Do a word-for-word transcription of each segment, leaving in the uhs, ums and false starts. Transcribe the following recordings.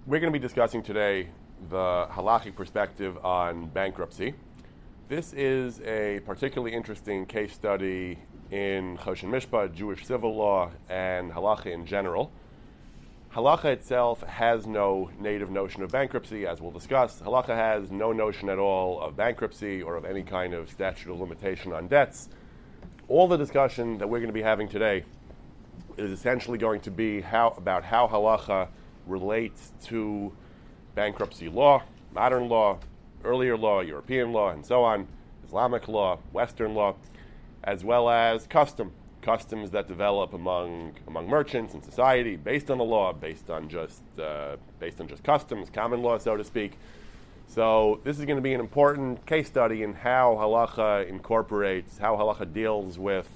We're going to be discussing today the halachic perspective on bankruptcy. This is a particularly interesting case study in Choshen Mishpat, Jewish civil law, and halacha in general. Halacha itself has no native notion of bankruptcy, as we'll discuss. Halacha has no notion at all of bankruptcy or of any kind of statute of limitation on debts. All the discussion that we're going to be having today is essentially going to be how about how halacha relates to bankruptcy law, modern law, earlier law, European law, and so on, Islamic law, Western law, as well as custom, customs that develop among among merchants in society based on the law, based on just uh, based on just customs, common law, so to speak. So this is going to be an important case study in how halacha incorporates, how halacha deals with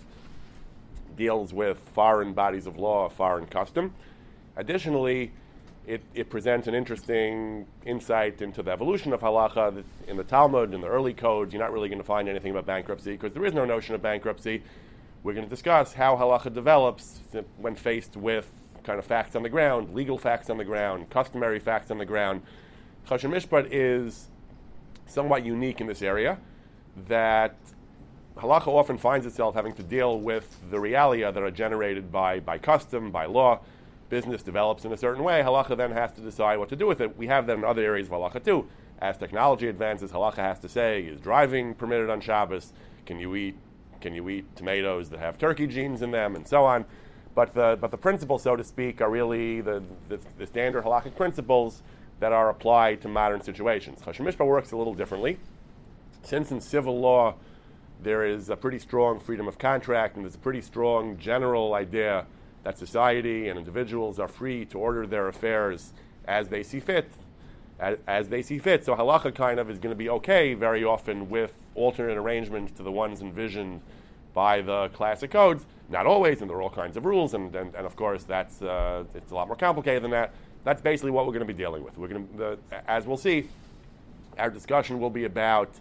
deals with foreign bodies of law, foreign custom. Additionally, It, it presents an interesting insight into the evolution of halacha. In the Talmud, in the early codes, you're not really going to find anything about bankruptcy because there is no notion of bankruptcy. We're going to discuss how halacha develops when faced with kind of facts on the ground, legal facts on the ground, customary facts on the ground. Choshen Mishpat is somewhat unique in this area, that halacha often finds itself having to deal with the realia that are generated by, by custom, by law. Business develops in a certain way, halacha then has to decide what to do with it. We have that in other areas of halacha too. As technology advances, halacha has to say, is driving permitted on Shabbos? Can you eat can you eat tomatoes that have turkey genes in them, and so on? But the but the principles, so to speak, are really the, the, the standard halachic principles that are applied to modern situations. Choshen Mishpat works a little differently. Since in civil law there is a pretty strong freedom of contract and there's a pretty strong general idea that society and individuals are free to order their affairs as they see fit, as, as they see fit. So halacha kind of is going to be okay very often with alternate arrangements to the ones envisioned by the classic codes. Not always, and there are all kinds of rules, and, and, and of course that's uh, it's a lot more complicated than that. That's basically what we're going to be dealing with. We're going to, the, as we'll see, our discussion will be about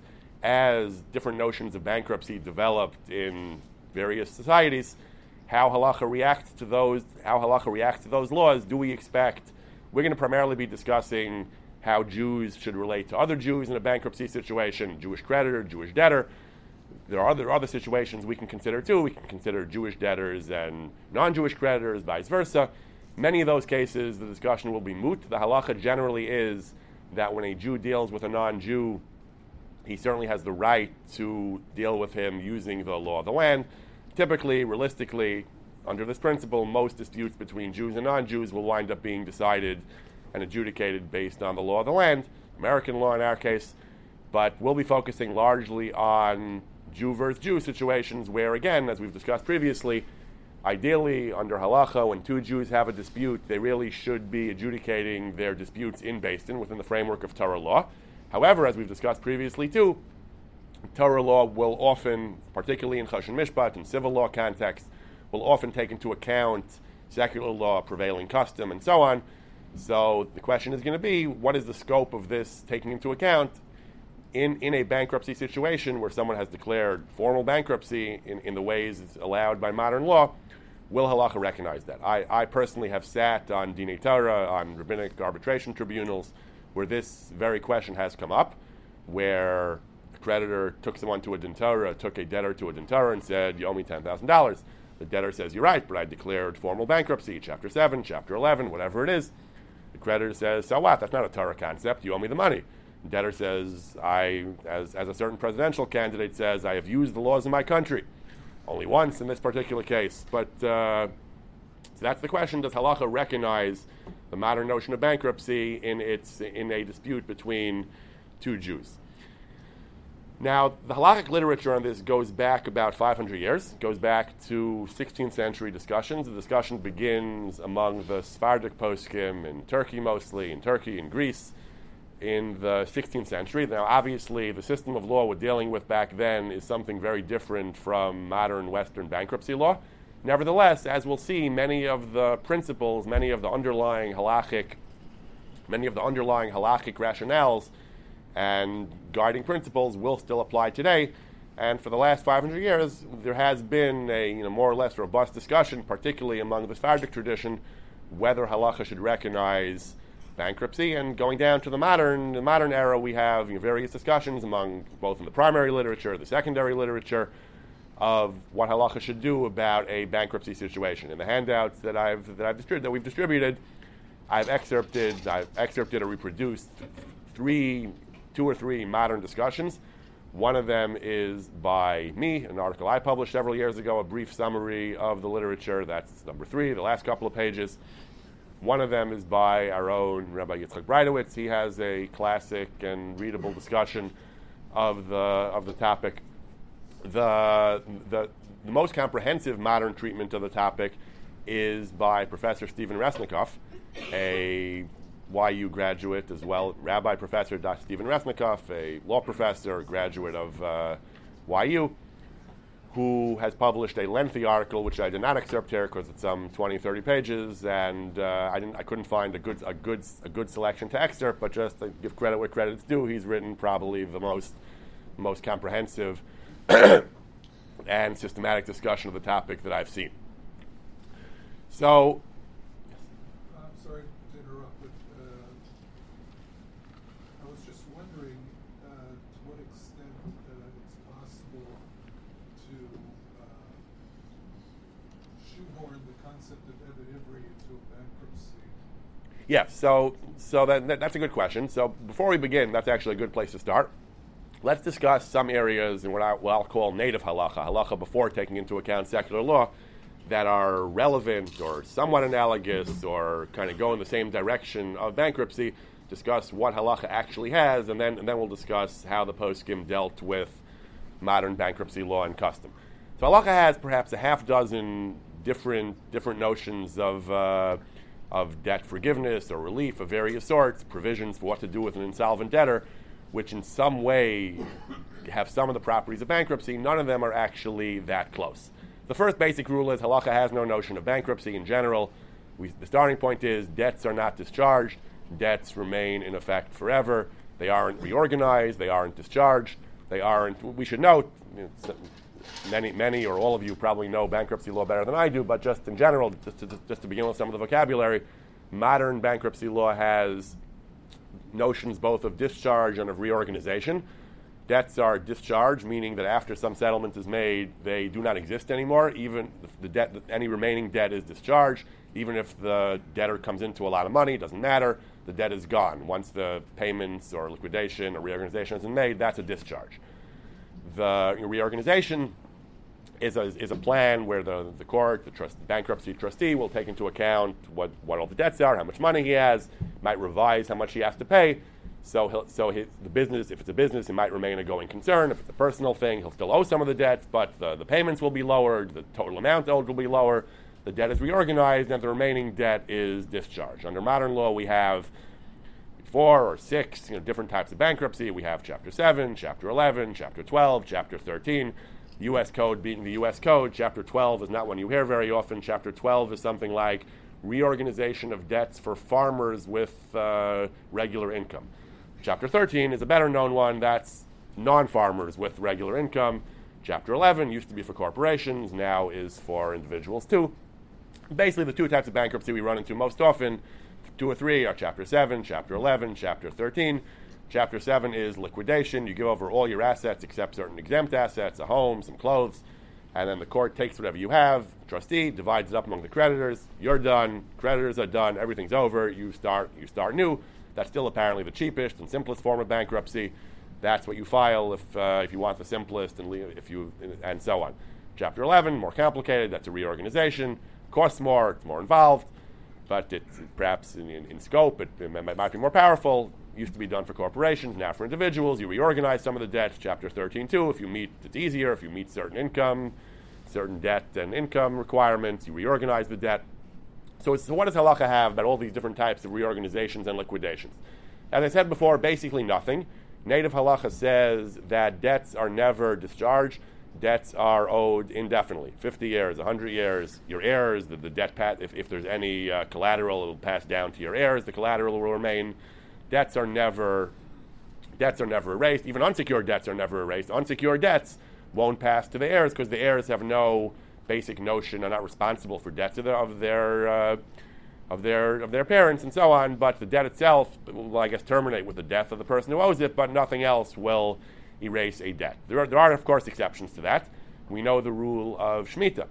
as different notions of bankruptcy developed in various societies, how halacha reacts to those, how halacha reacts to those laws. Do we expect? We're going to primarily be discussing how Jews should relate to other Jews in a bankruptcy situation, Jewish creditor, Jewish debtor. There are other other situations we can consider too. We can consider Jewish debtors and non-Jewish creditors, vice versa. Many of those cases, the discussion will be moot. The halacha generally is that when a Jew deals with a non-Jew, he certainly has the right to deal with him using the law of the land. Typically, realistically, under this principle, most disputes between Jews and non-Jews will wind up being decided and adjudicated based on the law of the land, American law in our case, but we'll be focusing largely on Jew versus Jew situations where, again, as we've discussed previously, ideally, under halacha, when two Jews have a dispute, they really should be adjudicating their disputes in Beis Din within the framework of Torah law. However, as we've discussed previously too, Torah law will often, particularly in Choshen Mishpat and civil law context, will often take into account secular law, prevailing custom, and so on. So the question is going to be, what is the scope of this taking into account in, in a bankruptcy situation where someone has declared formal bankruptcy in, in the ways it's allowed by modern law? Will halacha recognize that? I, I personally have sat on Dinei Torah, on rabbinic arbitration tribunals, where this very question has come up, where creditor took someone to a din Torah, took a debtor to a din Torah and said, you owe me ten thousand dollars. The debtor says, you're right, but I declared formal bankruptcy, chapter seven, chapter eleven, whatever it is. The creditor says, so what? That's not a Torah concept. You owe me the money. The debtor says, I, as, as a certain presidential candidate says, I have used the laws of my country. Only once in this particular case. But uh, so that's the question. Does halacha recognize the modern notion of bankruptcy in its in a dispute between two Jews? Now, the halachic literature on this goes back about five hundred years, goes back to sixteenth century discussions. The discussion begins among the Sephardic poskim in Turkey mostly, in Turkey and Greece, in the sixteenth century. Now, obviously, the system of law we're dealing with back then is something very different from modern Western bankruptcy law. Nevertheless, as we'll see, many of the principles, many of the underlying halachic, many of the underlying halachic rationales and guiding principles will still apply today. And for the last five hundred years, there has been a you know, more or less robust discussion, particularly among the Sephardic tradition, whether halacha should recognize bankruptcy, and going down to the modern the modern era, we have you know, various discussions among both in the primary literature, the secondary literature, of what halacha should do about a bankruptcy situation. In the handouts that I've that I've distributed, that we've distributed, I've excerpted I've excerpted or reproduced three, two or three modern discussions. One of them is by me, an article I published several years ago, a brief summary of the literature. That's number three, the last couple of pages. One of them is by our own Rabbi Yitzchak Breitowitz. He has a classic and readable discussion of the of the topic. The, the the most comprehensive modern treatment of the topic is by Professor Stephen Resnikoff, a Y U graduate as well, Rabbi Professor Doctor Stephen Resnikoff, a law professor, a graduate of uh, Y U, who has published a lengthy article, which I did not excerpt here because it's some twenty, thirty pages, and uh, I didn't, I couldn't find a good, a good, a good selection to excerpt. But just to give credit where credit's due, he's written probably the most, most comprehensive and systematic discussion of the topic that I've seen. So, I'm sorry to interrupt, but uh, I was just wondering uh, to what extent uh, it's possible to uh, shoehorn the concept of Evet Ivri into a bankruptcy. Yeah, so so that, that that's a good question. So before we begin, that's actually a good place to start. Let's discuss some areas in what, I, what I'll call native halacha, halacha before taking into account secular law, that are relevant or somewhat analogous or kind of go in the same direction of bankruptcy. Discuss what halacha actually has, and then and then we'll discuss how the poskim dealt with modern bankruptcy law and custom. So halacha has perhaps a half dozen different different notions of uh, of debt forgiveness or relief of various sorts, provisions for what to do with an insolvent debtor, which in some way have some of the properties of bankruptcy. None of them are actually that close. The first basic rule is halacha has no notion of bankruptcy in general. We, the starting point is debts are not discharged. Debts remain in effect forever. They aren't reorganized. They aren't discharged. They aren't. We should note, you know, many, many or all of you probably know bankruptcy law better than I do, but just in general, just to, just to begin with some of the vocabulary, modern bankruptcy law has notions both of discharge and of reorganization. Debts are discharged, meaning that after some settlement is made, they do not exist anymore. Even the debt, any remaining debt is discharged. Even if the debtor comes into a lot of money, it doesn't matter. The debt is gone. Once the payments or liquidation or reorganization has been made, that's a discharge. The reorganization is a, is a plan where the, the court, the trust, bankruptcy trustee will take into account what, what all the debts are, how much money he has, might revise how much he has to pay. So he'll, so his, the business, if it's a business, it might remain a going concern. If it's a personal thing, he'll still owe some of the debts, but the, the payments will be lowered, the total amount owed will be lower, the debt is reorganized, and the remaining debt is discharged. Under modern law, we have four or six you know, different types of bankruptcy. We have Chapter seven, Chapter eleven, Chapter twelve, Chapter thirteen. U S Code being the U S Code, Chapter twelve is not one you hear very often. Chapter twelve is something like reorganization of debts for farmers with uh, regular income. Chapter thirteen is a better known one. That's non-farmers with regular income. Chapter eleven used to be for corporations, now is for individuals too. Basically, the two types of bankruptcy we run into most often, two or three, are Chapter seven, Chapter eleven, Chapter thirteen. Chapter seven is liquidation. You give over all your assets except certain exempt assets, a home, some clothes, and then the court takes whatever you have, trustee divides it up among the creditors. You're done, creditors are done, everything's over, you start you start new. That's still apparently the cheapest and simplest form of bankruptcy. That's what you file if uh, if you want the simplest, and if you and so on. Chapter eleven, more complicated. That's a reorganization. Costs more. It's more involved, but it's perhaps in, in, in scope it, it might be more powerful. Used to be done for corporations, now for individuals. You reorganize some of the debts. Chapter thirteen too. If you meet, it's easier. If you meet certain income, certain debt and income requirements, you reorganize the debt. So, it's, so what does halacha have about all these different types of reorganizations and liquidations? As I said before, basically nothing. Native halacha says that debts are never discharged. Debts are owed indefinitely, fifty years, one hundred years. Your heirs, the, the debt pat, if, if there's any uh, collateral, it will pass down to your heirs. The collateral will remain. Debts are never, debts are never erased. Even unsecured debts are never erased. Unsecured debts won't pass to the heirs because the heirs have no basic notion, are not responsible for debts of their of their, uh, of their of their parents and so on, but the debt itself will, I guess, terminate with the death of the person who owes it, but nothing else will erase a debt. There are, there are, of course, exceptions to that. We know the rule of Shemitah.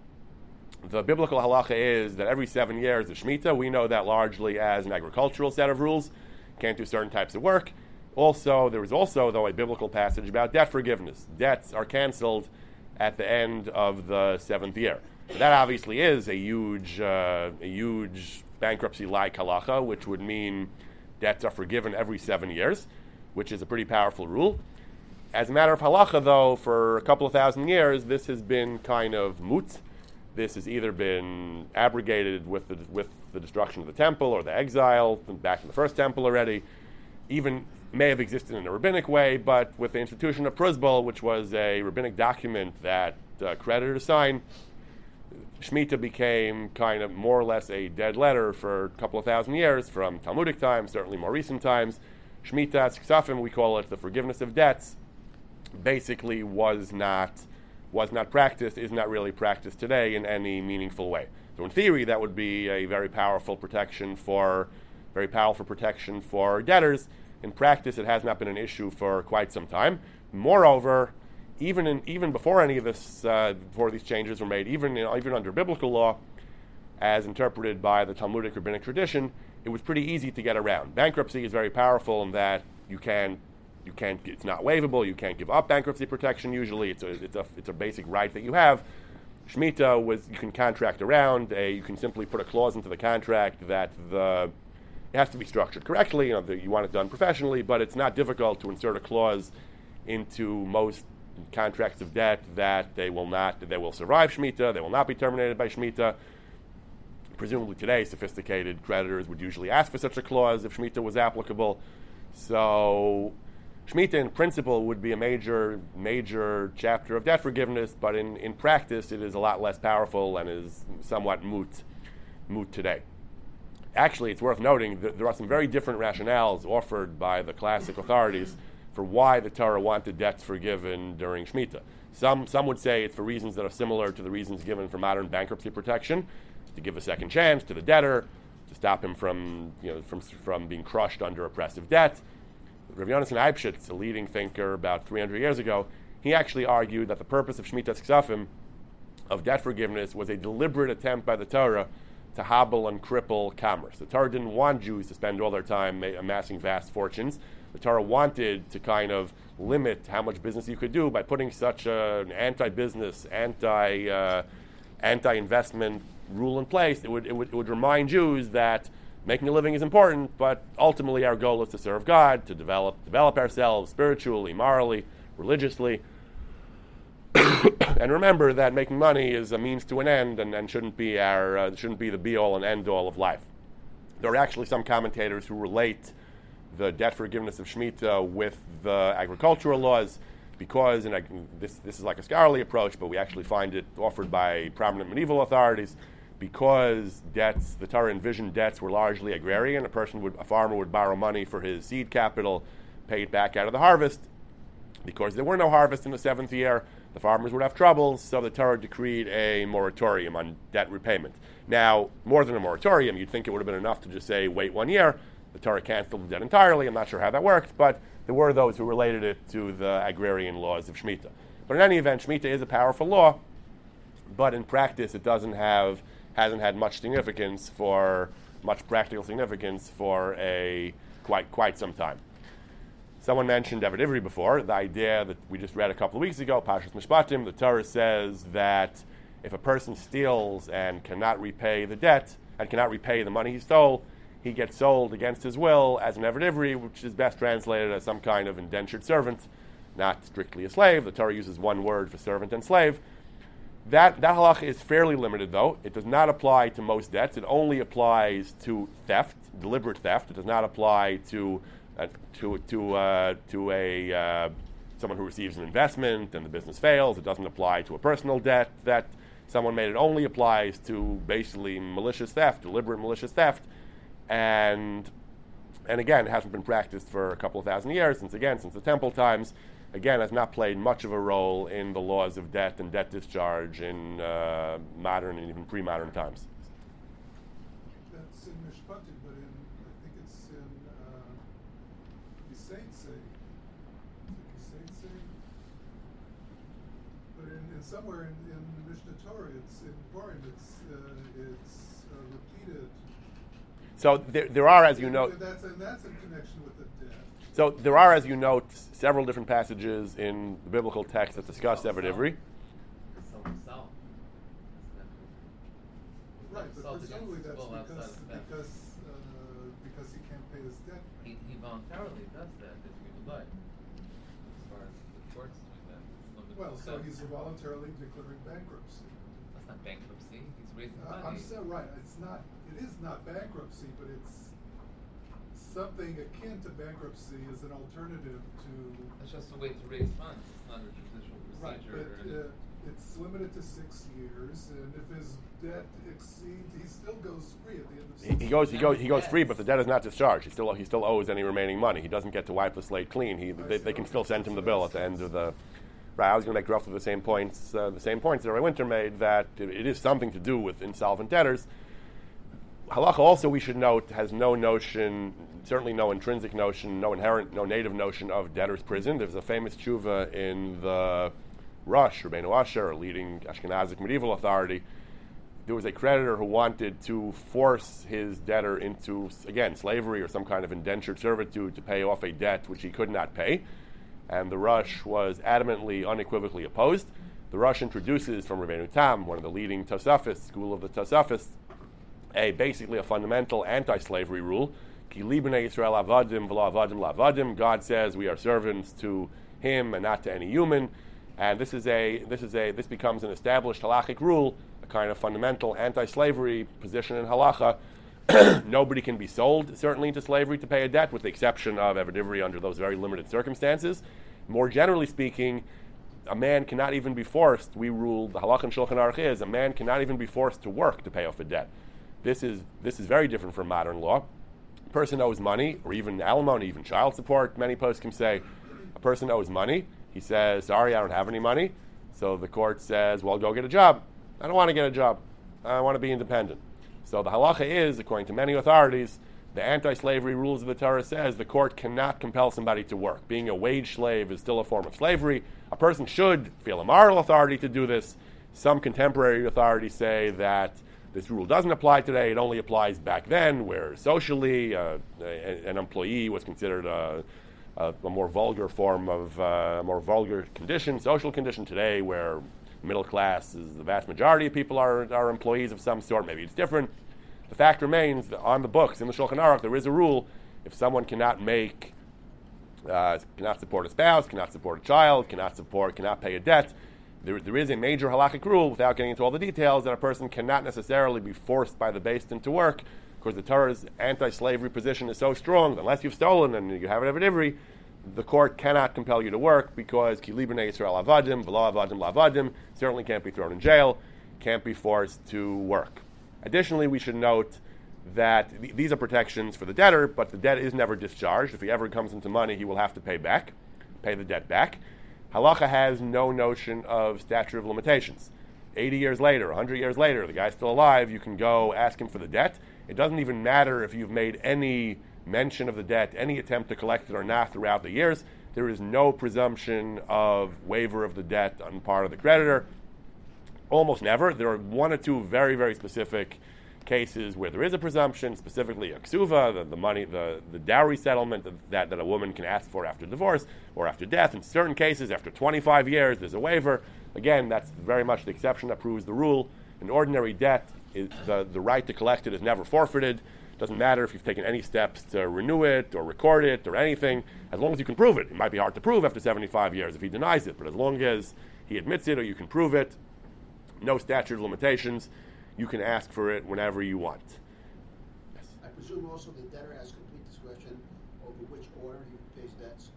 The biblical halacha is that every seven years is Shemitah. We know that largely as an agricultural set of rules. Can't do certain types of work. Also, there is also, though, a biblical passage about debt forgiveness. Debts are canceled at the end of the seventh year. That obviously is a huge, uh, a huge bankruptcy-like halacha, which would mean debts are forgiven every seven years, which is a pretty powerful rule. As a matter of halacha, though, for a couple of thousand years, this has been kind of moot. This has either been abrogated with the with the destruction of the temple or the exile, back in the first temple already. Even may have existed in a rabbinic way, but with the institution of Pruzbul, which was a rabbinic document that uh, creditors sign, Shemitah became kind of more or less a dead letter for a couple of thousand years, from Talmudic times, certainly more recent times. Shemitah Ksafim, we call it the forgiveness of debts, basically was not was not practiced, is not really practiced today in any meaningful way. So in theory, that would be a very powerful protection for very powerful protection for debtors. In practice, it has not been an issue for quite some time. Moreover, even in, even before any of this, uh, before these changes were made, even in, even under biblical law, as interpreted by the Talmudic rabbinic tradition, it was pretty easy to get around. Bankruptcy is very powerful in that you can you can't it's not waivable. You can't give up bankruptcy protection. Usually, it's a it's a it's a basic right that you have. Shemitah was you can contract around. A, you can simply put a clause into the contract that the it has to be structured correctly. You know, the, you want it done professionally, but it's not difficult to insert a clause into most contracts of debt that they will not they will survive Shemitah. They will not be terminated by Shemitah. Presumably today, sophisticated creditors would usually ask for such a clause if Shemitah was applicable. So Shemitah in principle would be a major, major chapter of debt forgiveness, but in, in practice it is a lot less powerful and is somewhat moot, moot today. Actually, it's worth noting that there are some very different rationales offered by the classic authorities for why the Torah wanted debts forgiven during Shemitah. Some, some would say it's for reasons that are similar to the reasons given for modern bankruptcy protection, to give a second chance to the debtor, to stop him from, you know, from, from being crushed under oppressive debt. Rav Yonasan Eibschitz, a leading thinker about three hundred years ago, he actually argued that the purpose of Shemitah Ksafim, of debt forgiveness, was a deliberate attempt by the Torah to hobble and cripple commerce. The Torah didn't want Jews to spend all their time amassing vast fortunes. The Torah wanted to kind of limit how much business you could do by putting such a, an anti-business, anti, uh, anti-investment rule in place. It would, it would, it would remind Jews that making a living is important, but ultimately our goal is to serve God, to develop develop ourselves spiritually, morally, religiously. And remember that making money is a means to an end, and, and shouldn't be our uh, shouldn't be the be all and end all of life. There are actually some commentators who relate the debt forgiveness of Shemitah with the agricultural laws, because and I, this this is like a scholarly approach, but we actually find it offered by prominent medieval authorities. Because debts, the Torah envisioned debts were largely agrarian. A person would, a farmer would borrow money for his seed capital, pay it back out of the harvest. Because there were no harvests in the seventh year, the farmers would have troubles, so the Torah decreed a moratorium on debt repayment. Now, more than a moratorium, you'd think it would have been enough to just say, wait one year. The Torah canceled the debt entirely. I'm not sure how that worked, but there were those who related it to the agrarian laws of Shemitah. But in any event, Shemitah is a powerful law, but in practice it doesn't have hasn't had much significance for, much practical significance for a quite quite some time. Someone mentioned Eved Ivri before, the idea that we just read a couple of weeks ago, Parshas Mishpatim, the Torah says that if a person steals and cannot repay the debt, and cannot repay the money he stole, he gets sold against his will as an Eved Ivri, which is best translated as some kind of indentured servant, not strictly a slave. The Torah uses one word for servant and slave. That that halacha is fairly limited, though. It does not apply to most debts. It only applies to theft, deliberate theft. It does not apply to uh, to to uh, to a uh, someone who receives an investment and the business fails. It doesn't apply to a personal debt that someone made. It only applies to basically malicious theft, deliberate malicious theft, and and again, it hasn't been practiced for a couple of thousand years. Since again, since the temple times. Again, has not played much of a role in the laws of debt and debt discharge in uh, modern and even pre-modern times. That's in Mishpatim, but in I think it's in uh, Kiseitse. Is it Kiseitse? But in, in somewhere in, in Mishnah Torah, it's in Purim. It's uh, it's uh, repeated. So there, there are, as you know, that's and that's in connection with the death. So there are, as you note, several different passages in the biblical text that discuss Eved Ivri. Right, but presumably that's because because uh, because he can't pay his debt. He, he voluntarily does that if he would like. As far as the court's doing that, it's well, so he's voluntarily declaring bankruptcy. That's not bankruptcy. He's raising uh, money. I'm so right. It's not. It is not bankruptcy, but it's something akin to bankruptcy as an alternative to. It's just a way to raise funds. It's not a judicial procedure. Right, but uh, it's limited to six years, and if his debt exceeds, he still goes free at the end of six He, he goes, he goes, he goes free, but the debt is not discharged. He still, he still owes any remaining money. He doesn't get to wipe the slate clean. He, they, they can still send him the bill at the end of the. Right, I was going to make roughly the same points, uh, the same points that Ray Winter made, that it, it is something to do with insolvent debtors. Halacha also, we should note, has no notion, certainly no intrinsic notion, no inherent, no native notion of debtor's prison. There's a famous tshuva in the Rosh, Rabbeinu Asher, a leading Ashkenazic medieval authority. There was a creditor who wanted to force his debtor into, again, slavery or some kind of indentured servitude to pay off a debt which he could not pay. And the Rosh was adamantly, unequivocally opposed. The Rosh introduces from Rabbeinu Tam, one of the leading Tosafists, school of the Tosafists, a basically a fundamental anti-slavery rule. Ki li b'nei Yisrael avadim v'lo avadim la'avadim. God says we are servants to Him and not to any human. And this is a this is a this becomes an established halachic rule, a kind of fundamental anti-slavery position in halacha. Nobody can be sold, certainly, into slavery to pay a debt, with the exception of Eved Ivri under those very limited circumstances. More generally speaking, a man cannot even be forced. We rule the halach and Shulchan Aruch is a man cannot even be forced to work to pay off a debt. This is this is very different from modern law. A person owes money, or even alimony, even child support. Many poskim say a person owes money. He says, "Sorry, I don't have any money." So the court says, "Well, go get a job." I don't want to get a job. I want to be independent. So the halacha is, according to many authorities, the anti-slavery rules of the Torah says the court cannot compel somebody to work. Being a wage slave is still a form of slavery. A person should feel a moral authority to do this. Some contemporary authorities say that this rule doesn't apply today. It only applies back then, where socially uh, a, an employee was considered a, a, a more vulgar form of uh, a more vulgar condition, social condition. Today, where middle class is the vast majority of people are, are employees of some sort. Maybe it's different. The fact remains that on the books, in the Shulchan Aruch, there is a rule: if someone cannot make, uh, cannot support a spouse, cannot support a child, cannot support, cannot pay a debt, There, there is a major halakhic rule, without getting into all the details, that a person cannot necessarily be forced by the Beis Din to work, because the Torah's anti-slavery position is so strong that unless you've stolen and you have it Eved Ivri, the court cannot compel you to work, because ki li b'nei Yisrael avadim v'lo avadim la'avadim, certainly can't be thrown in jail, can't be forced to work. Additionally, we should note that th- these are protections for the debtor, but the debt is never discharged. If he ever comes into money, he will have to pay back, pay the debt back. Halacha has no notion of statute of limitations. eighty years later, one hundred years later, the guy's still alive, you can go ask him for the debt. It doesn't even matter if you've made any mention of the debt, any attempt to collect it or not throughout the years. There is no presumption of waiver of the debt on part of the creditor. Almost never. There are one or two very, very specific cases where there is a presumption, specifically a ksuva, the, the money, the, the dowry settlement that, that a woman can ask for after divorce or after death. In certain cases, after twenty-five years, there's a waiver. Again, that's very much the exception that proves the rule. In ordinary debt, is the, the right to collect it is never forfeited. Doesn't matter if you've taken any steps to renew it or record it or anything, as long as you can prove it. It might be hard to prove after seventy-five years if he denies it, but as long as he admits it or you can prove it, no statute of limitations, you can ask for it whenever you want. Yes. I presume also the debtor has complete discretion over which order he pays debts.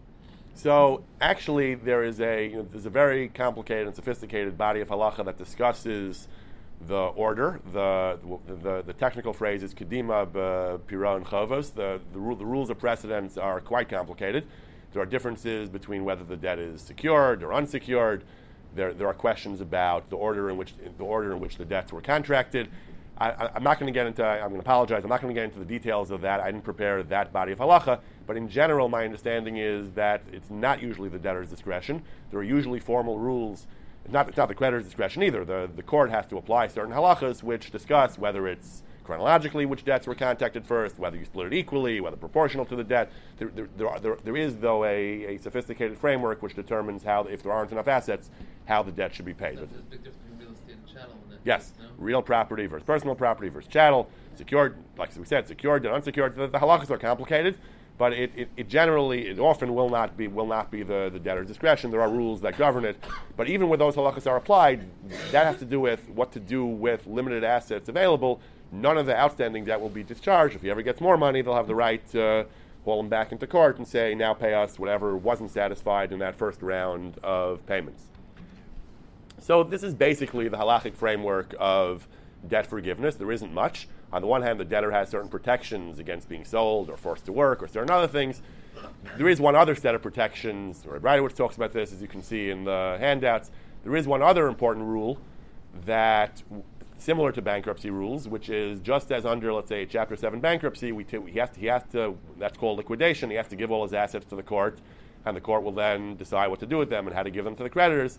So actually, there is a you know, there's a very complicated and sophisticated body of halacha that discusses the order. The the, the technical phrase is kedima b'pira and chovos. The the, rule, the rules of precedence are quite complicated. There are differences between whether the debt is secured or unsecured. There, there are questions about the order in which the order in which the debts were contracted. I, I, I'm not going to get into, I'm going to apologize, I'm not going to get into the details of that. I didn't prepare that body of halacha, but in general, my understanding is that it's not usually the debtor's discretion. There are usually formal rules. It's not, it's not the creditor's discretion either. The, the court has to apply certain halachas which discuss whether it's chronologically which debts were contacted first, whether you split it equally, whether proportional to the debt. There, there, there, are, there, there is, though, a, a sophisticated framework which determines how, if there aren't enough assets, how the debt should be paid. So there's a big difference between real estate and chattel. In that Yes, case, no? real property versus personal property versus chattel, secured, like we said, secured and unsecured. The, the halachas are complicated, but it, it, it generally, it often will not be will not be the, the debtor's discretion. There are rules that govern it, but even when those halachas are applied, that has to do with what to do with limited assets available. None of the outstanding debt will be discharged. If he ever gets more money, they'll have the right to haul him back into court and say, now pay us whatever wasn't satisfied in that first round of payments. So this is basically the halachic framework of debt forgiveness. There isn't much. On the one hand, the debtor has certain protections against being sold or forced to work or certain other things. There is one other set of protections. Rabbi Breitowitz talks about this, as you can see in the handouts. There is one other important rule that, similar to bankruptcy rules, which is just as under, let's say, Chapter seven bankruptcy, we t- he, has to, he has to, that's called liquidation, he has to give all his assets to the court, and the court will then decide what to do with them and how to give them to the creditors.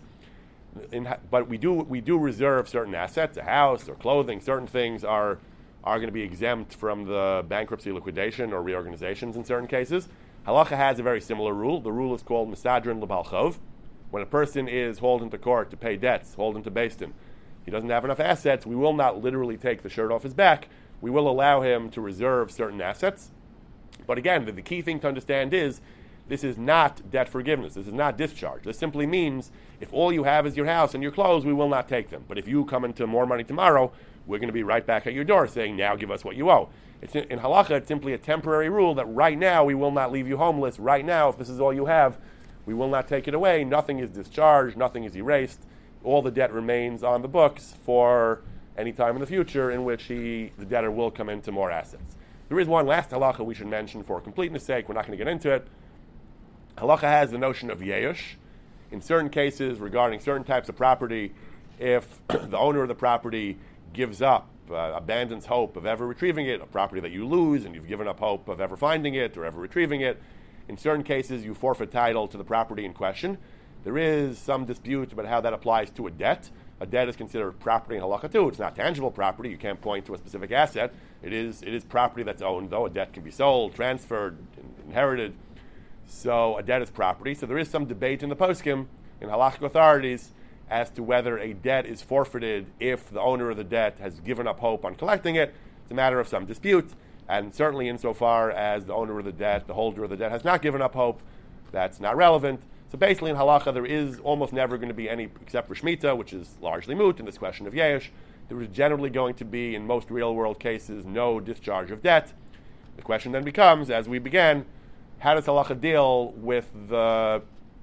In, but we do we do reserve certain assets, a house or clothing, certain things are are going to be exempt from the bankruptcy liquidation or reorganizations in certain cases. Halacha has a very similar rule. The rule is called Mesadrin L'Bal Chov. When a person is hauled into court to pay debts, hauled into Beis Din, he doesn't have enough assets, we will not literally take the shirt off his back. We will allow him to reserve certain assets. But again, the, the key thing to understand is this is not debt forgiveness. This is not discharge. This simply means if all you have is your house and your clothes, we will not take them. But if you come into more money tomorrow, we're going to be right back at your door saying, now give us what you owe. It's in, in halacha, it's simply a temporary rule that right now we will not leave you homeless. Right now, if this is all you have, we will not take it away. Nothing is discharged. Nothing is erased. All the debt remains on the books for any time in the future in which he, the debtor will come into more assets. There is one last halacha we should mention for completeness sake. We're not going to get into it. Halacha has the notion of yeush. In certain cases, regarding certain types of property, if the owner of the property gives up, uh, abandons hope of ever retrieving it, a property that you lose and you've given up hope of ever finding it or ever retrieving it, in certain cases you forfeit title to the property in question. There is some dispute about how that applies to a debt. A debt is considered property in halacha too. It's not tangible property. You can't point to a specific asset. It is it is property that's owned, though. A debt can be sold, transferred, inherited. So a debt is property. So there is some debate in the poskim, in halachic authorities, as to whether a debt is forfeited if the owner of the debt has given up hope on collecting it. It's a matter of some dispute. And certainly insofar as the owner of the debt, the holder of the debt, has not given up hope, that's not relevant. So basically in halacha there is almost never going to be any, except for Shemitah, which is largely moot in this question of yeush, there is generally going to be, in most real-world cases, no discharge of debt. The question then becomes, as we began, how does halacha deal with the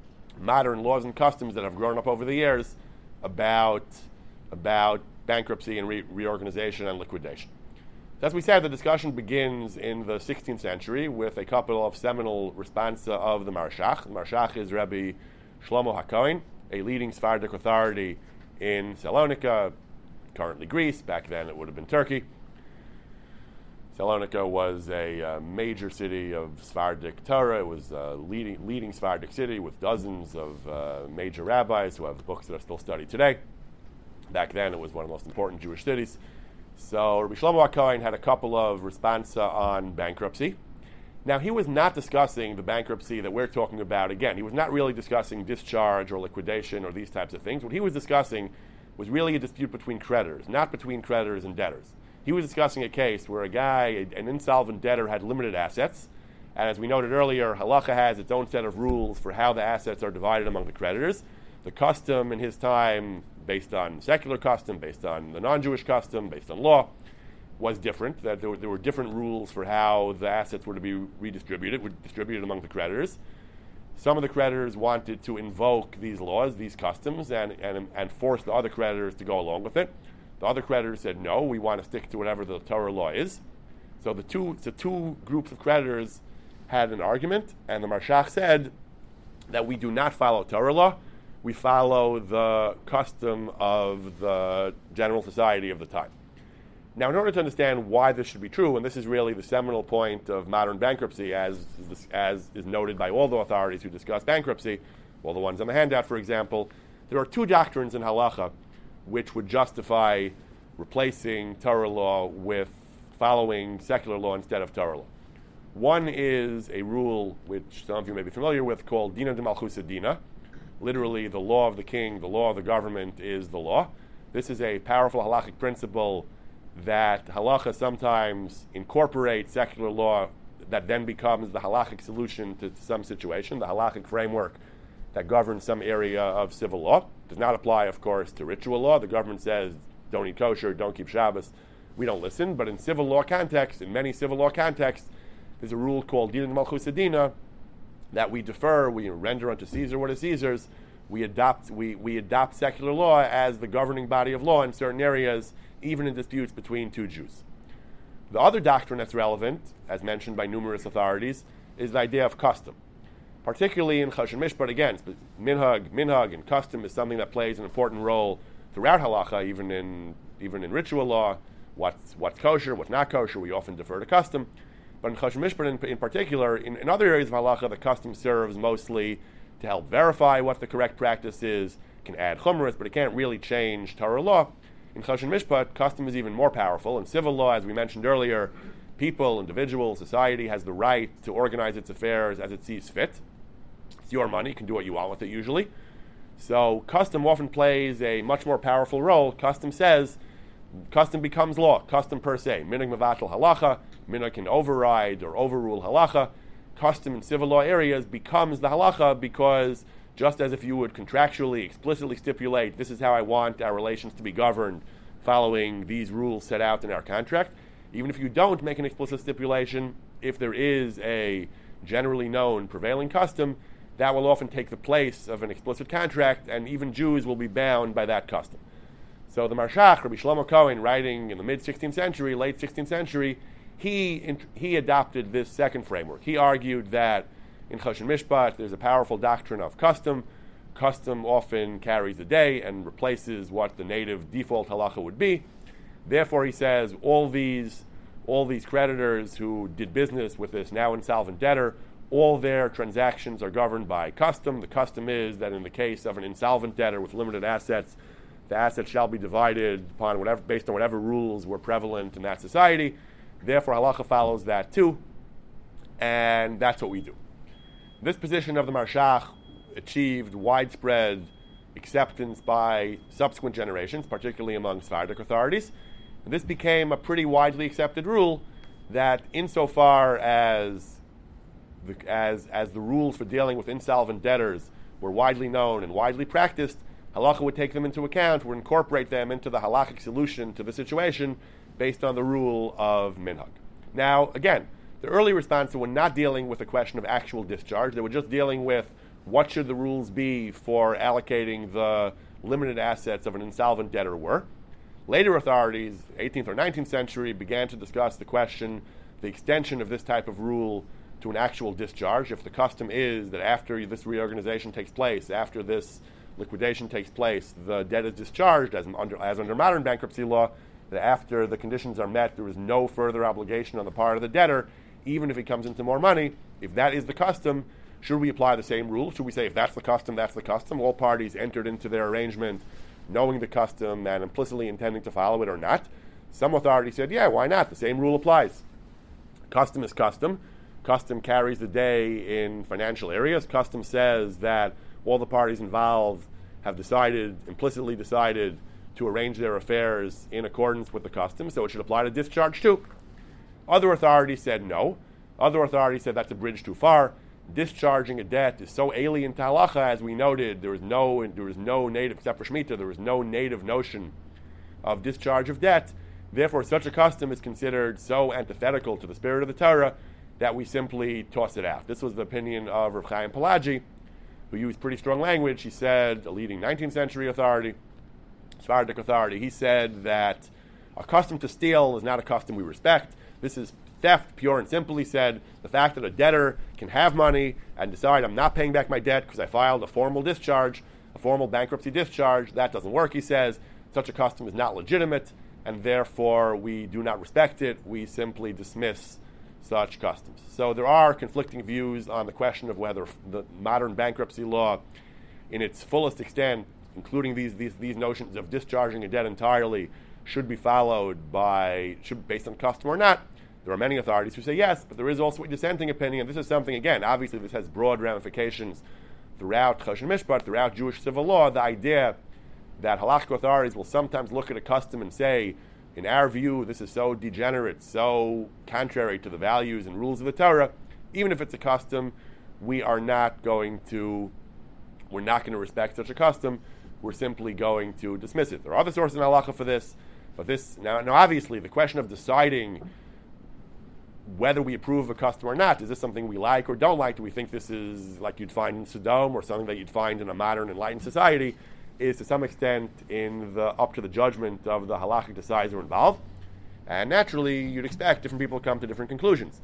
modern laws and customs that have grown up over the years about, about bankruptcy and re- reorganization and liquidation? As we said, the discussion begins in the sixteenth century with a couple of seminal responsa of the Marshach. The Marshach is Rabbi Shlomo HaKohen, a leading Sephardic authority in Salonika, currently Greece. Back then it would have been Turkey. Salonika was a uh, major city of Sephardic Torah. It was a leading, leading Sephardic city with dozens of uh, major rabbis who have books that are still studied today. Back then it was one of the most important Jewish cities. So Rabbi Shlomo HaKohen had a couple of responsa on bankruptcy. Now, he was not discussing the bankruptcy that we're talking about. Again, he was not really discussing discharge or liquidation or these types of things. What he was discussing was really a dispute between creditors, not between creditors and debtors. He was discussing a case where a guy, an insolvent debtor, had limited assets. And as we noted earlier, halacha has its own set of rules for how the assets are divided among the creditors. The custom in his time, based on secular custom, based on the non-Jewish custom, based on law, was different. That there were, there were different rules for how the assets were to be redistributed, were distributed among the creditors. Some of the creditors wanted to invoke these laws, these customs, and, and, and force the other creditors to go along with it. The other creditors said, no, we want to stick to whatever the Torah law is. So the two, the two groups of creditors had an argument, and the Marshach said that we do not follow Torah law. We follow the custom of the general society of the time. Now, in order to understand why this should be true, and this is really the seminal point of modern bankruptcy, as is, as is noted by all the authorities who discuss bankruptcy, all the ones on the handout, for example, there are two doctrines in halacha which would justify replacing Torah law with following secular law instead of Torah law. One is a rule which some of you may be familiar with called Dina de Malchusa Dina. Literally, the law of the king, the law of the government is the law. This is a powerful halachic principle that halacha sometimes incorporates secular law that then becomes the halachic solution to, to some situation, the halachic framework that governs some area of civil law. Does not apply, of course, to ritual law. The government says, don't eat kosher, don't keep Shabbos. We don't listen. But in civil law contexts, in many civil law contexts, there's a rule called Dina de Malchusa Dina that we defer, we render unto Caesar what is Caesar's. We adopt, we, we adopt secular law as the governing body of law in certain areas, even in disputes between two Jews. The other doctrine that's relevant, as mentioned by numerous authorities, is the idea of custom. Particularly in Choshen Mishpat, again, minhag, minhag, and custom is something that plays an important role throughout halacha, even in even in ritual law. What's what's kosher, what's not kosher, we often defer to custom. But in Choshen Mishpat in, in particular, in, in other areas of halacha, the custom serves mostly to help verify what the correct practice is, can add chumras, but it can't really change Torah law. In Choshen Mishpat, custom is even more powerful. In civil law, as we mentioned earlier, people, individuals, society has the right to organize its affairs as it sees fit. It's your money, you can do what you want with it usually. So custom often plays a much more powerful role. Custom says, custom becomes law, custom per se. Minhag mevatel halacha, minhag can override or overrule halacha. Custom in civil law areas becomes the halacha because just as if you would contractually, explicitly stipulate, this is how I want our relations to be governed following these rules set out in our contract, even if you don't make an explicit stipulation, if there is a generally known prevailing custom, that will often take the place of an explicit contract, and even Jews will be bound by that custom. So the Marshach, Rabbi Shlomo Cohen, writing in the mid-sixteenth century, late sixteenth century, he he adopted this second framework. He argued that in Choshen Mishpat there's a powerful doctrine of custom. Custom often carries the day and replaces what the native default halacha would be. Therefore, he says, all these all these creditors who did business with this now insolvent debtor, all their transactions are governed by custom. The custom is that in the case of an insolvent debtor with limited assets, the assets shall be divided upon whatever, based on whatever rules were prevalent in that society. Therefore, halacha follows that too, and that's what we do. This position of the Marshach achieved widespread acceptance by subsequent generations, particularly among Sephardic authorities. And this became a pretty widely accepted rule that insofar as the, as, as the rules for dealing with insolvent debtors were widely known and widely practiced, halacha would take them into account, would incorporate them into the halachic solution to the situation based on the rule of minhag. Now, again, the early responses were not dealing with the question of actual discharge. They were just dealing with what should the rules be for allocating the limited assets of an insolvent debtor were. Later authorities, eighteenth or nineteenth century, began to discuss the question, the extension of this type of rule to an actual discharge. If the custom is that after this reorganization takes place, after this liquidation takes place, the debt is discharged, as under, as under modern bankruptcy law, that after the conditions are met, there is no further obligation on the part of the debtor, even if he comes into more money. If that is the custom, should we apply the same rule? Should we say if that's the custom, that's the custom? All parties entered into their arrangement knowing the custom and implicitly intending to follow it or not? Some authorities said, yeah, why not? The same rule applies. Custom is custom. Custom carries the day in financial areas. Custom says that all the parties involved have decided, implicitly decided, to arrange their affairs in accordance with the custom, so it should apply to discharge too. Other authorities said no. Other authorities said that's a bridge too far. Discharging a debt is so alien to halacha, as we noted. There is no, there is no native, except for Shemitah, there is no native notion of discharge of debt. Therefore, such a custom is considered so antithetical to the spirit of the Torah that we simply toss it out. This was the opinion of Reb Chaim Pelagi, who used pretty strong language. He said, a leading nineteenth century authority, Sephardic authority, he said that a custom to steal is not a custom we respect. This is theft, pure and simple. He said the fact that a debtor can have money and decide I'm not paying back my debt because I filed a formal discharge, a formal bankruptcy discharge, that doesn't work, he says. Such a custom is not legitimate. and therefore we do not respect it. We simply dismiss such customs. So there are conflicting views on the question of whether the modern bankruptcy law, in its fullest extent, including these these, these notions of discharging a debt entirely, should be followed by, should be based on custom or not. There are many authorities who say yes, but there is also a dissenting opinion. This is something, again, obviously this has broad ramifications throughout Choshen Mishpat, throughout Jewish civil law. The idea that halakhic authorities will sometimes look at a custom and say, in our view, this is so degenerate, so contrary to the values and rules of the Torah, even if it's a custom, we are not going to, we're not going to respect such a custom. We're simply going to dismiss it. There are other sources in halacha for this, but this, now, now obviously, the question of deciding whether we approve of a custom or not, is this something we like or don't like? Do we think this is like you'd find in Sodom or something that you'd find in a modern enlightened society? Is to some extent in the up to the judgment of the halachic decider involved. And naturally, you'd expect different people to come to different conclusions.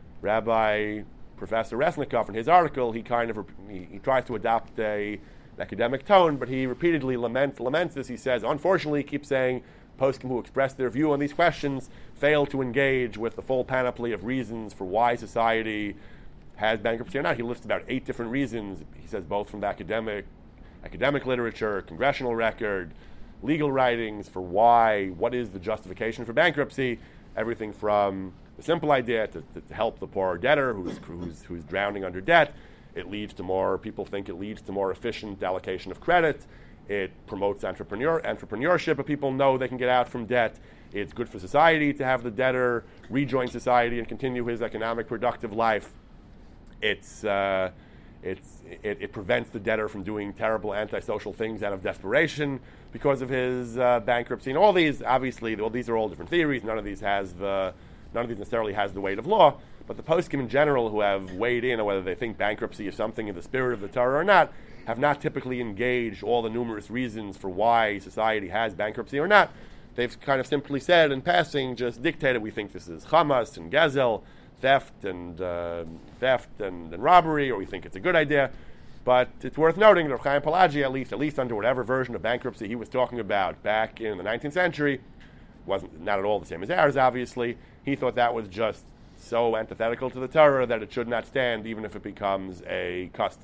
Rabbi Professor Resnikov, in his article, he kind of he, he tries to adopt a, an academic tone, but he repeatedly laments, laments this. He says, unfortunately, he keeps saying, poskim who express their view on these questions fail to engage with the full panoply of reasons for why society has bankruptcy or not. He lists about eight different reasons, he says, both from the academic academic literature, congressional record, legal writings for why, what is the justification for bankruptcy, everything from the simple idea to, to, to help the poor debtor who's, who's, who's drowning under debt. It leads to more, people think it leads to more efficient allocation of credit. It promotes entrepreneur, entrepreneurship, but people know they can get out from debt. It's good for society to have the debtor rejoin society and continue his economic productive life. It's... Uh, It's, it, it prevents the debtor from doing terrible antisocial things out of desperation because of his uh, bankruptcy. And all these, obviously, all these are all different theories. None of these has the, none of these necessarily has the weight of law. But the poskim in general, who have weighed in on whether they think bankruptcy is something in the spirit of the Torah or not, have not typically engaged all the numerous reasons for why society has bankruptcy or not. They've kind of simply said in passing, just dictated, we think this is chamas and gezel, theft and uh, theft and, and robbery, or we think it's a good idea. But it's worth noting that Rav Chaim Palagi, at least, at least under whatever version of bankruptcy he was talking about back in the nineteenth century, wasn't not at all the same as ours, obviously. He thought that was just so antithetical to the Torah that it should not stand, even if it becomes a custom.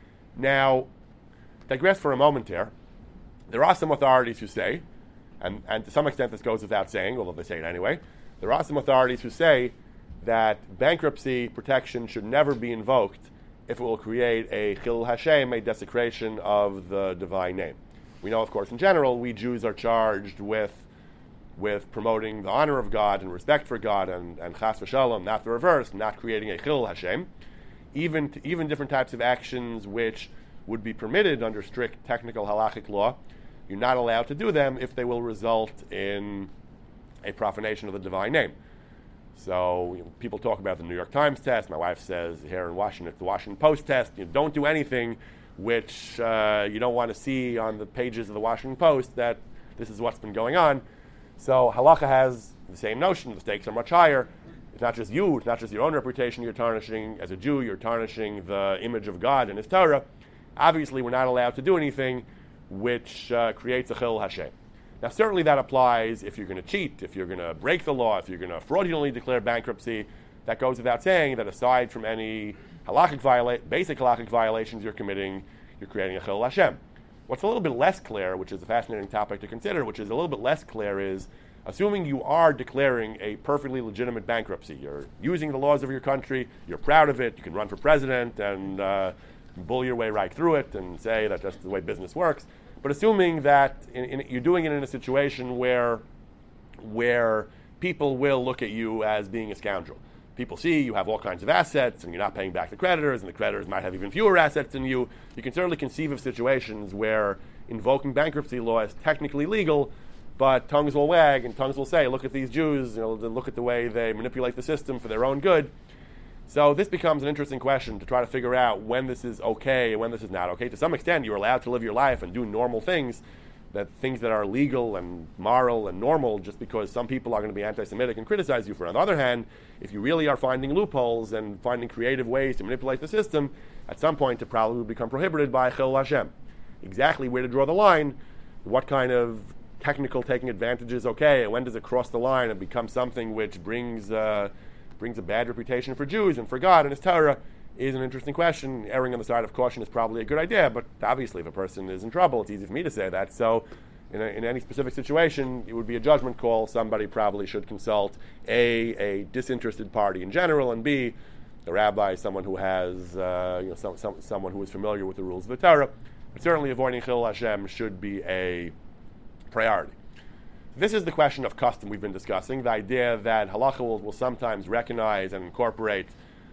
Now, digress for a moment here. There are some authorities who say, and, and to some extent this goes without saying, although they say it anyway, there are some authorities who say that bankruptcy protection should never be invoked if it will create a chilul Hashem, a desecration of the divine name. We know, of course, in general, we Jews are charged with with promoting the honor of God and respect for God, and, and chas v'shalom, not the reverse, not creating a chilul Hashem. Even, to, even different types of actions which would be permitted under strict technical halachic law, you're not allowed to do them if they will result in a profanation of the divine name. So you know, people talk about the New York Times test. My wife says here in Washington, it's the Washington Post test. You know, don't do anything which uh, you don't want to see on the pages of the Washington Post that this is what's been going on. So halacha has the same notion. The stakes are much higher. It's not just you. It's not just your own reputation you're tarnishing. As a Jew, you're tarnishing the image of God and His Torah. Obviously, we're not allowed to do anything which uh, creates a chilul Hashem. Now, certainly that applies if you're going to cheat, if you're going to break the law, if you're going to fraudulently declare bankruptcy. That goes without saying that aside from any halachic viola- basic halachic violations you're committing, you're creating a chilul Hashem. What's a little bit less clear, which is a fascinating topic to consider, which is a little bit less clear, is assuming you are declaring a perfectly legitimate bankruptcy. You're using the laws of your country, you're proud of it, you can run for president and uh, bull your way right through it and say that that's the way business works. But assuming that in, in, you're doing it in a situation where, where people will look at you as being a scoundrel. People see you have all kinds of assets and you're not paying back the creditors, and the creditors might have even fewer assets than you. You can certainly conceive of situations where invoking bankruptcy law is technically legal, but tongues will wag and tongues will say, look at these Jews, you know, look at the way they manipulate the system for their own good. So this becomes an interesting question to try to figure out when this is okay and when this is not okay. To some extent, you're allowed to live your life and do normal things, that things that are legal and moral and normal, just because some people are going to be anti-Semitic and criticize you for it. On the other hand, if you really are finding loopholes and finding creative ways to manipulate the system, at some point it probably will become prohibited by chilul Hashem. Exactly where to draw the line, what kind of technical taking advantage is okay, and when does it cross the line and become something which brings uh, brings a bad reputation for Jews and for God and His Torah, is an interesting question. Erring on the side of caution is probably a good idea, but obviously if a person is in trouble, it's easy for me to say that. So in, a, in any specific situation, it would be a judgment call. Somebody probably should consult A, a disinterested party in general, and B, a rabbi, someone who has, uh, you know, some, some, someone who is familiar with the rules of the Torah. But certainly avoiding Chilul Hashem should be a priority. This is the question of custom we've been discussing, the idea that halacha will, will sometimes recognize and incorporate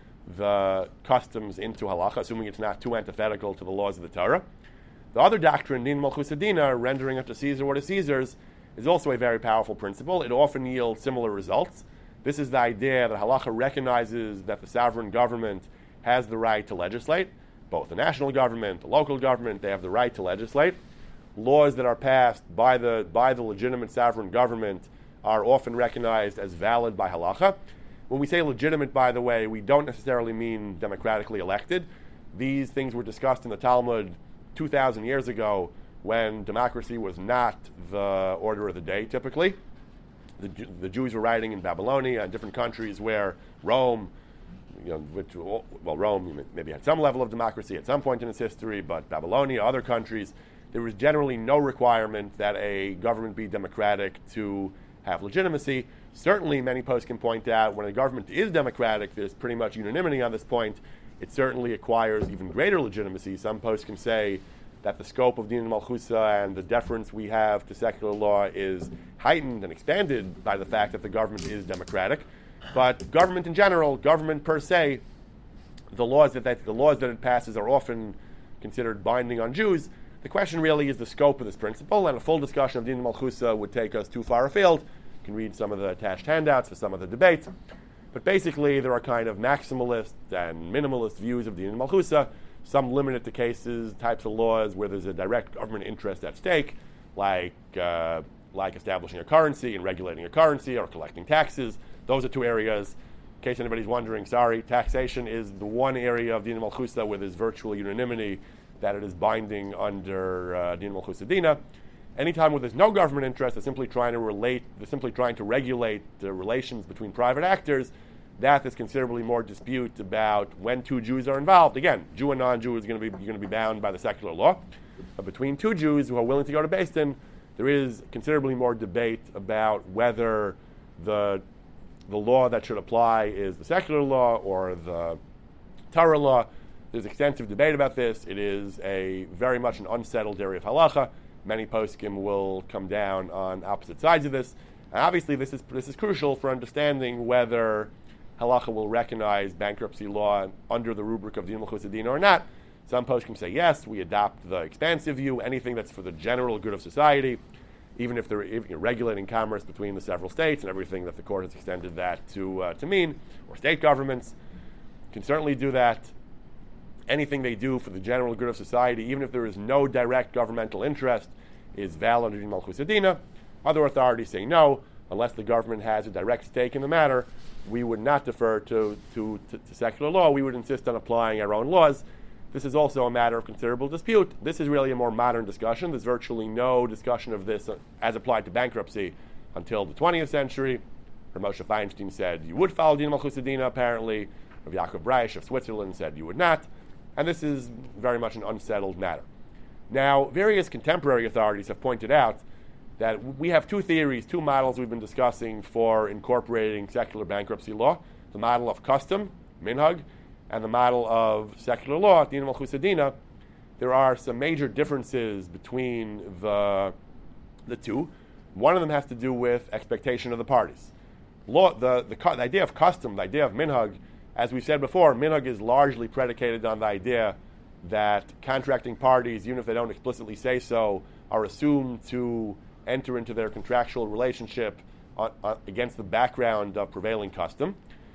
the customs into halacha, assuming it's not too antithetical to the laws of the Torah. The other doctrine, din malchus adina, rendering unto Caesar what is Caesar's, is also a very powerful principle. It often yields similar results. This is the idea that halacha recognizes that the sovereign government has the right to legislate. Both the national government, the local government, they have the right to legislate. Laws that are passed by the by the legitimate sovereign government are often recognized as valid by halacha. When we say legitimate, by the way, we don't necessarily mean democratically elected. These things were discussed in the Talmud two thousand years ago when democracy was not the order of the day, typically. The, the Jews were writing in Babylonia and different countries where Rome, you know, which, well, Rome maybe had some level of democracy at some point in its history, but Babylonia, other countries, there was generally no requirement that a government be democratic to have legitimacy. Certainly, many posts can point out when a government is democratic, there's pretty much unanimity on this point. It certainly acquires even greater legitimacy. Some posts can say that the scope of Din Malchusa and the deference we have to secular law is heightened and expanded by the fact that the government is democratic. But government in general, government per se, the laws that, that the laws that it passes are often considered binding on Jews. The question really is the scope of this principle, and a full discussion of Din Malchusa would take us too far afield. You can read some of the attached handouts for some of the debates. But basically, there are kind of maximalist and minimalist views of Din Malchusa. Some limit it to cases, types of laws where there's a direct government interest at stake, like uh, like establishing a currency and regulating a currency or collecting taxes. Those are two areas. In case anybody's wondering, sorry, taxation is the one area of Din Malchusa where there's virtual unanimity that it is binding under uh, Din Malchusa Dina. Anytime where there's no government interest, they're simply trying to relate, they're simply trying to regulate the relations between private actors. That there's considerably more dispute about when two Jews are involved. Again, Jew and non-Jew is going to be you're going to be bound by the secular law. But between two Jews who are willing to go to Beis Din, there is considerably more debate about whether the the law that should apply is the secular law or the Torah law. There's extensive debate about this. It is a very much an unsettled area of halacha. Many poskim will come down on opposite sides of this. And obviously, this is this is crucial for understanding whether halacha will recognize bankruptcy law under the rubric of Din Malchus Adina or not. Some poskim say yes, we adopt the expansive view, anything that's for the general good of society, even if they're if you're regulating commerce between the several states and everything that the court has extended that to uh, to mean, or state governments can certainly do that. Anything they do for the general good of society, even if there is no direct governmental interest, is valid under Din Malchus Adina. Other authorities say no, unless the government has a direct stake in the matter. We would not defer to, to, to, to secular law. We would insist on applying our own laws. This is also a matter of considerable dispute. This is really a more modern discussion. There's virtually no discussion of this as applied to bankruptcy until the twentieth century. Rav Moshe Feinstein said you would follow Din Malchus Adina, apparently. Rav Yaakov Breish of Switzerland said you would not. And this is very much an unsettled matter. Now, various contemporary authorities have pointed out that we have two theories, two models we've been discussing for incorporating secular bankruptcy law. The model of custom, minhag, and the model of secular law, Din Malchus Adina. There are some major differences between the, the two. One of them has to do with expectation of the parties. Law, the, the, the idea of custom, the idea of minhag, as we said before, minhag is largely predicated on the idea that contracting parties, even if they don't explicitly say so, are assumed to enter into their contractual relationship on, on, against the background of prevailing custom.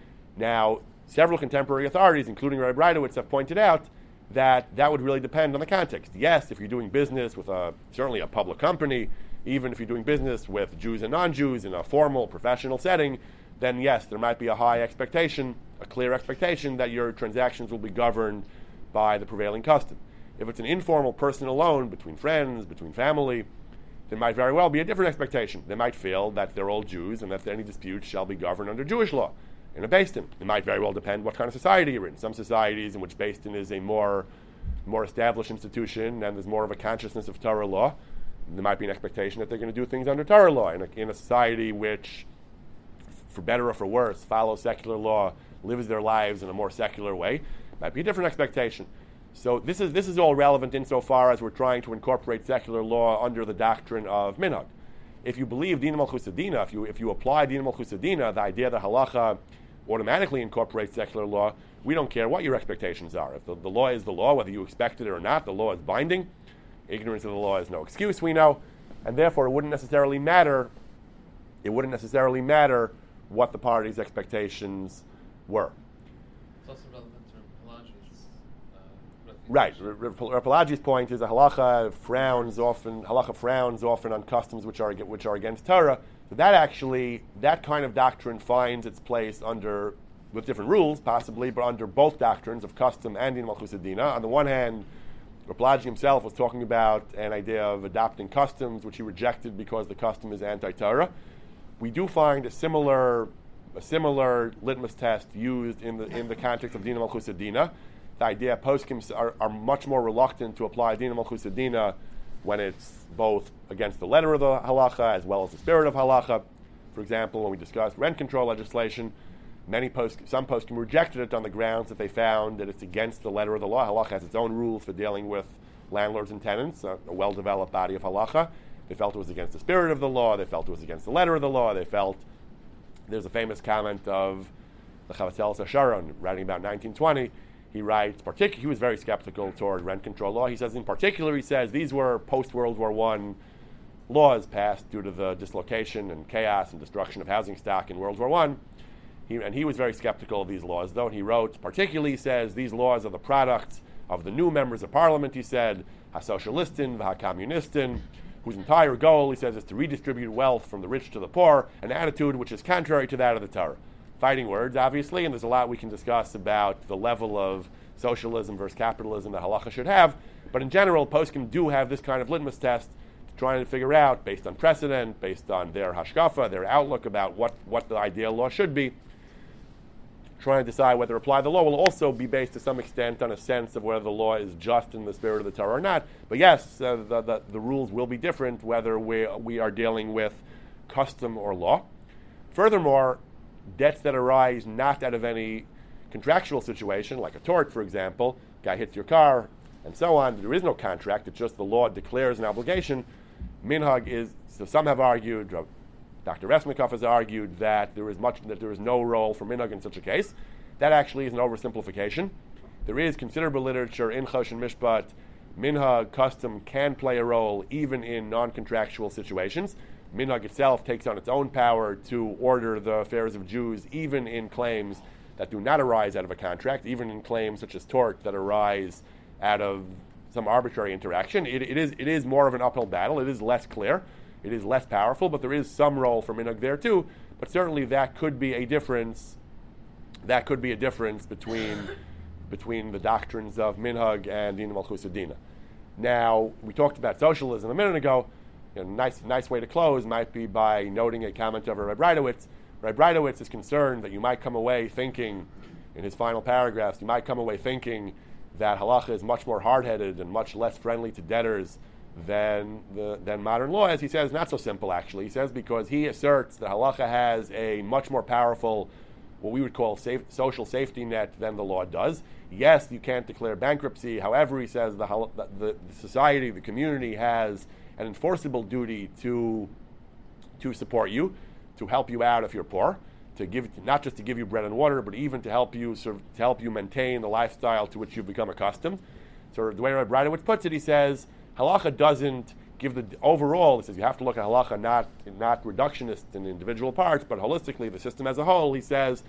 Now, several contemporary authorities, including Rabbi Breitowitz, have pointed out that that would really depend on the context. Yes, if you're doing business with a certainly a public company, even if you're doing business with Jews and non-Jews in a formal, professional setting, then yes, there might be a high expectation, a clear expectation that your transactions will be governed by the prevailing custom. If it's an informal personal loan between friends, between family, there might very well be a different expectation. They might feel that they're all Jews and that any disputes shall be governed under Jewish law in a Beis Din. It might very well depend what kind of society you're in. Some societies in which Beis Din is a more, more established institution and there's more of a consciousness of Torah law, there might be an expectation that they're going to do things under Torah law. In a, in a society which, for better or for worse, follows secular law, lives their lives in a more secular way, might be a different expectation. So this is this is all relevant insofar as we're trying to incorporate secular law under the doctrine of minhag. If you believe Dina Malchus Adina, if you if you apply Dina Malchus Adina, the idea that halacha automatically incorporates secular law, we don't care what your expectations are. If the, the law is the law, whether you expect it or not, the law is binding. Ignorance of the law is no excuse, we know, and therefore it wouldn't necessarily matter. It wouldn't necessarily matter what the party's expectations were. It's also relevant to Pelagius. Uh, right. Rav Pelagius' point is that halacha frowns often. Halacha frowns often on customs which are which are against Torah. So that actually, that kind of doctrine finds its place under, with different rules possibly, but under both doctrines of custom and in Malchus Adina. On the one hand, Rav Pelagius himself was talking about an idea of adopting customs, which he rejected because the custom is anti-Torah. We do find a similar, a similar litmus test used in the in the context of Dina Malchus Adina. The idea poskim are, are much more reluctant to apply Dina Malchus Adina when it's both against the letter of the halacha as well as the spirit of halacha. For example, when we discussed rent control legislation, many post, some poskim rejected it on the grounds that they found that it's against the letter of the law. Halacha has its own rules for dealing with landlords and tenants, a, a well-developed body of halacha. They felt it was against the spirit of the law. They felt it was against the letter of the law. They felt, there's a famous comment of the Chavatzelis Sharon writing about nineteen twenty. He writes, partic- he was very skeptical toward rent control law. He says, in particular, he says, these were post-World War One laws passed due to the dislocation and chaos and destruction of housing stock in World War One. He, and he was very skeptical of these laws, though. And he wrote, particularly, he says, these laws are the products of the new members of parliament, he said, ha-socialistin, ha-communistin, whose entire goal, he says, is to redistribute wealth from the rich to the poor, an attitude which is contrary to that of the Torah. Fighting words, obviously, and there's a lot we can discuss about the level of socialism versus capitalism that halacha should have. But in general, poskim do have this kind of litmus test, trying to figure out, based on precedent, based on their hashkafa, their outlook about what, what the ideal law should be, trying to decide whether apply the law will also be based to some extent on a sense of whether the law is just in the spirit of the Torah or not. But yes, uh, the, the, the rules will be different whether we, we are dealing with custom or law. Furthermore, debts that arise not out of any contractual situation, like a tort, for example, guy hits your car, and so on, there is no contract, it's just the law declares an obligation. Minhag is, so some have argued, Doctor Resnikov has argued that there is much that there is no role for minhag in such a case. That actually is an oversimplification. There is considerable literature in Choshen Mishpat. Minhag, custom, can play a role even in non-contractual situations. Minhag itself takes on its own power to order the affairs of Jews, even in claims that do not arise out of a contract, even in claims such as tort that arise out of some arbitrary interaction. It, it is it is more of an uphill battle. It is less clear. It is less powerful, but there is some role for minhag there too. But certainly that could be a difference. That could be a difference between between the doctrines of minhag and Dina Malchus Adina. Now, we talked about socialism a minute ago. A nice, nice way to close might be by noting a comment of Rabbi Breitowitz. Rabbi Breitowitz is concerned that you might come away thinking, in his final paragraphs, you might come away thinking that halacha is much more hard-headed and much less friendly to debtors than the, than modern law. As he says, not so simple, actually. He says because he asserts that halacha has a much more powerful, what we would call safe, social safety net than the law does. Yes, you can't declare bankruptcy. However, he says the, the, the society, the community has an enforceable duty to to support you, to help you out if you're poor, to give not just to give you bread and water, but even to help you to help you maintain the lifestyle to which you've become accustomed. So the way Rabbi Breitowitz puts it, he says halacha doesn't give the overall. He says you have to look at halacha not not reductionist in individual parts, but holistically the system as a whole. He says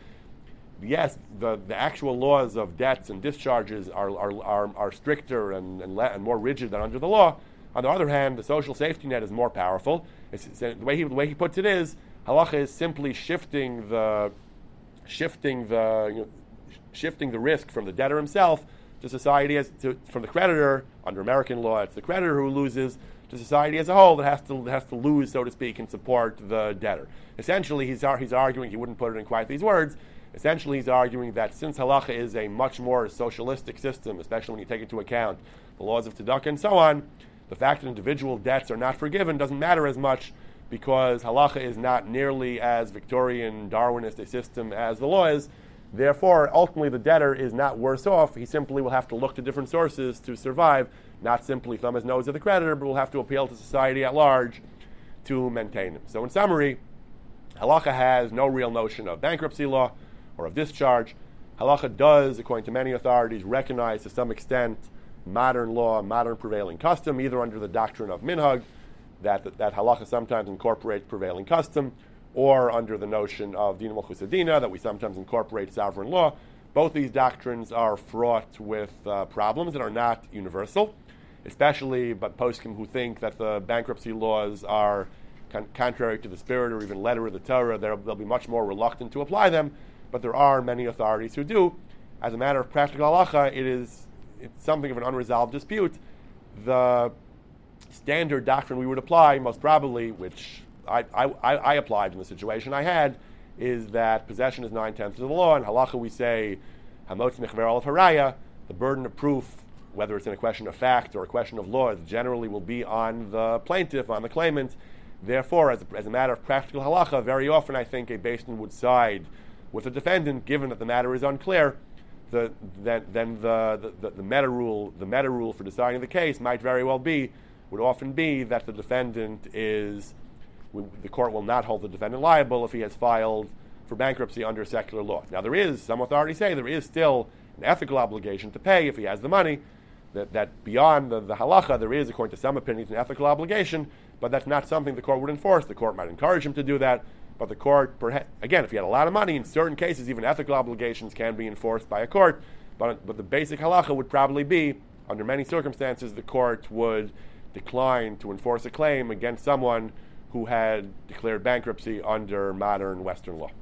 yes, the, the actual laws of debts and discharges are are are, are stricter and and, le- and more rigid than under the law. On the other hand, the social safety net is more powerful. It's, it's, the way he the way he puts it is halacha is simply shifting the shifting the you know, shifting the risk from the debtor himself to society as to, from the creditor under American law. It's the creditor who loses to society as a whole that has to has to lose, so to speak, and support the debtor. Essentially, he's he's arguing, he wouldn't put it in quite these words, essentially he's arguing that since halacha is a much more socialistic system, especially when you take into account the laws of tzedakah and so on, the fact that individual debts are not forgiven doesn't matter as much because halacha is not nearly as Victorian Darwinist a system as the law is. Therefore, ultimately the debtor is not worse off. He simply will have to look to different sources to survive, not simply thumb his nose at the creditor, but will have to appeal to society at large to maintain him. So in summary, halacha has no real notion of bankruptcy law or of discharge. Halacha does, according to many authorities, recognize to some extent modern law, modern prevailing custom, either under the doctrine of minhag, that, that, that halacha sometimes incorporates prevailing custom, or under the notion of dina malchus adina, that we sometimes incorporate sovereign law. Both these doctrines are fraught with uh, problems that are not universal, especially but poskim who think that the bankruptcy laws are con- contrary to the spirit or even letter of the Torah. They'll, they'll be much more reluctant to apply them, but there are many authorities who do. As a matter of practical halacha, it is it's something of an unresolved dispute. The standard doctrine we would apply, most probably, which I, I, I applied in the situation I had, is that possession is nine-tenths of the law. In halacha we say, hamotz nechver al haraya, the burden of proof, whether it's in a question of fact or a question of law, generally will be on the plaintiff, on the claimant. Therefore, as a, as a matter of practical halacha, very often I think a beis din would side with the defendant, given that the matter is unclear. The, then then the, the, the meta rule, the meta rule for deciding the case might very well be, would often be that the defendant is, the court will not hold the defendant liable if he has filed for bankruptcy under secular law. Now there is, some authorities say, there is still an ethical obligation to pay if he has the money, that, that beyond the, the halacha there is, according to some opinions, an ethical obligation, but that's not something the court would enforce. The court might encourage him to do that, but the court, perha- again, if he had a lot of money, in certain cases even ethical obligations can be enforced by a court, but, but the basic halacha would probably be, under many circumstances, the court would decline to enforce a claim against someone who had declared bankruptcy under modern Western law.